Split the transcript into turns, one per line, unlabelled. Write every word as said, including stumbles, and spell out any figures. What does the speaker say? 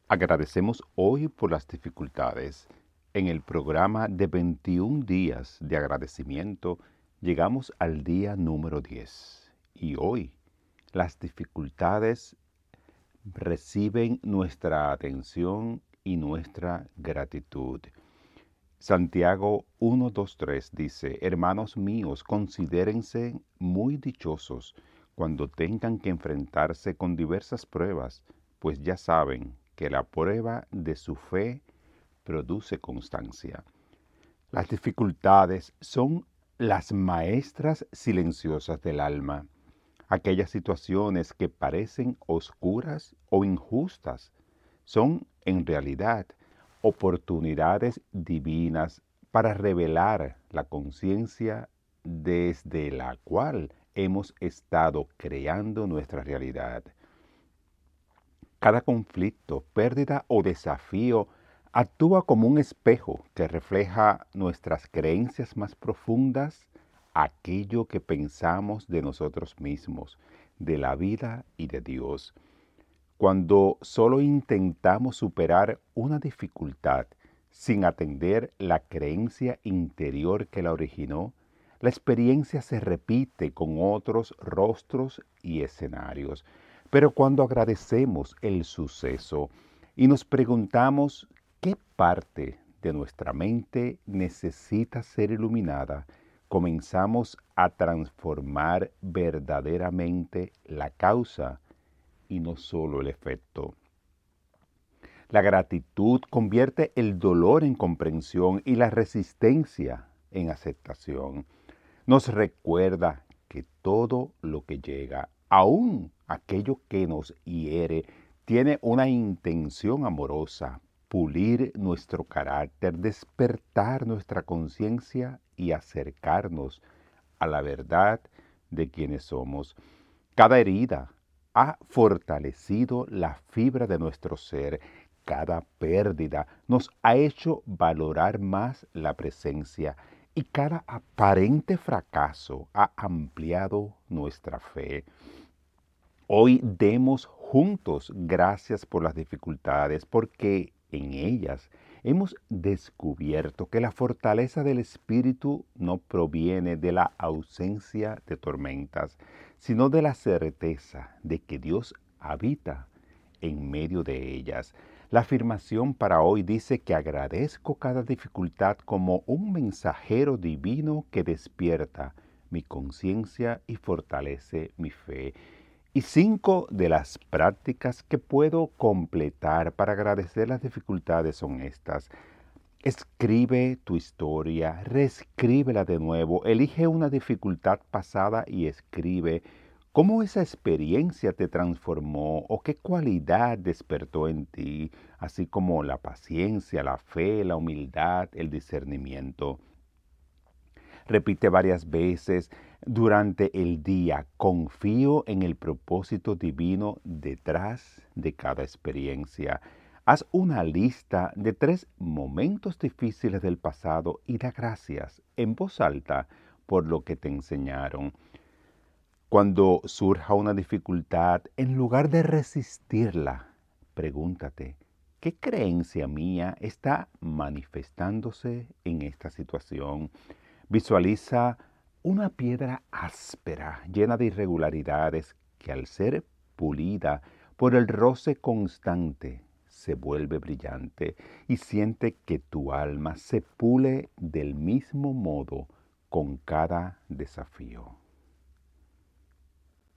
Agradecemos hoy por las dificultades. En el programa de veintiún días de agradecimiento llegamos al día número diez. Y hoy las dificultades reciben nuestra atención y nuestra gratitud. Santiago uno, dos, tres dice: Hermanos míos, considérense muy dichosos cuando tengan que enfrentarse con diversas pruebas, pues ya saben que la prueba de su fe produce constancia. Las dificultades son las maestras silenciosas del alma. Aquellas situaciones que parecen oscuras o injustas son en realidad oportunidades divinas para revelar la conciencia desde la cual hemos estado creando nuestra realidad. Cada conflicto, pérdida o desafío actúa como un espejo que refleja nuestras creencias más profundas, aquello que pensamos de nosotros mismos, de la vida y de Dios. Cuando solo intentamos superar una dificultad sin atender la creencia interior que la originó, la experiencia se repite con otros rostros y escenarios. Pero cuando agradecemos el suceso y nos preguntamos qué parte de nuestra mente necesita ser iluminada, comenzamos a transformar verdaderamente la causa y no solo el efecto. La gratitud convierte el dolor en comprensión y la resistencia en aceptación. Nos recuerda que todo lo que llega, aun aquello que nos hiere, tiene una intención amorosa: pulir nuestro carácter, despertar nuestra conciencia y acercarnos a la verdad de quienes somos. Cada herida ha fortalecido la fibra de nuestro ser. Cada pérdida nos ha hecho valorar más la presencia y cada aparente fracaso ha ampliado nuestra fe. Hoy demos juntos gracias por las dificultades, porque en ellas hemos descubierto que la fortaleza del Espíritu no proviene de la ausencia de tormentas, sino de la certeza de que Dios habita en medio de ellas. La afirmación para hoy dice que agradezco cada dificultad como un mensajero divino que despierta mi conciencia y fortalece mi fe. Y cinco de las prácticas que puedo completar para agradecer las dificultades son estas. Escribe tu historia, reescríbela de nuevo, elige una dificultad pasada y escribe cómo esa experiencia te transformó o qué cualidad despertó en ti, así como la paciencia, la fe, la humildad, el discernimiento. Repite varias veces durante el día: confío en el propósito divino detrás de cada experiencia. Haz una lista de tres momentos difíciles del pasado y da gracias en voz alta por lo que te enseñaron. Cuando surja una dificultad, en lugar de resistirla, pregúntate: ¿qué creencia mía está manifestándose en esta situación? Visualiza una piedra áspera, llena de irregularidades, que al ser pulida por el roce constante se vuelve brillante, y siente que tu alma se pule del mismo modo con cada desafío.